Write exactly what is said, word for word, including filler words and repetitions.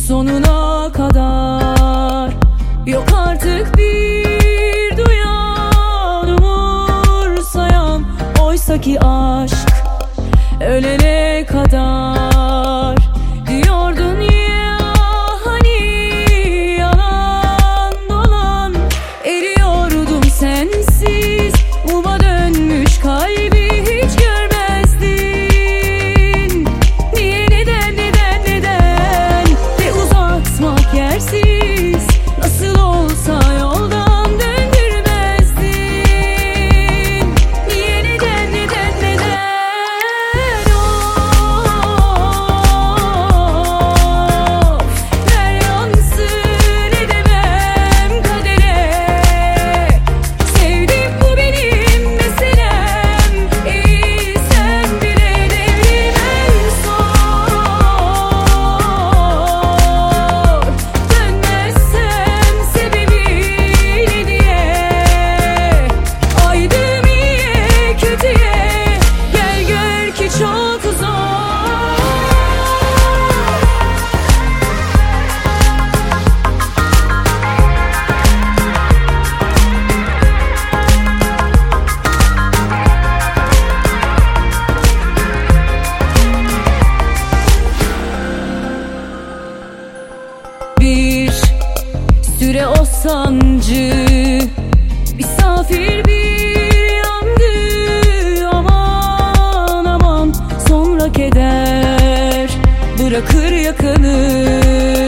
sonuna kadar. Yok artık bir duyan, umursayan, oysa ki aşk ölene kadar. Diyordun ya hani yalan dolan, eriyordum sensiz, muma dönmüş kalbi hiç görmezdin. Niye, neden, neden, neden, ve uzatmak yersiz, nasıl olsa yoldan döndürmezdin. Niye, neden, neden, neden, of, ver yansın edemem kadere. Sevdim, bu benim meselem, iyi sen bile devrim en son. Dönmezsem sebebi ne diye, aydım iyiye kötüye, gel gör ki çok zor. Bir süre o sancı misafir bir yandı, aman aman, sonra keder bırakır yakını.